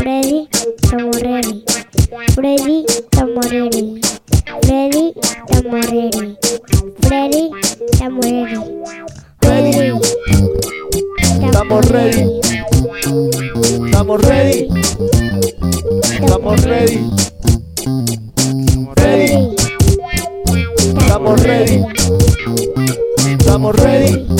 Freddy, estamos ready. Freddy, estamos ready. Freddy, estamos ready. Freddy, estamos ready. Freddy, Estamos ready. Estamos ready. Estamos ready. Ready. Estamos ready. Estamos ready.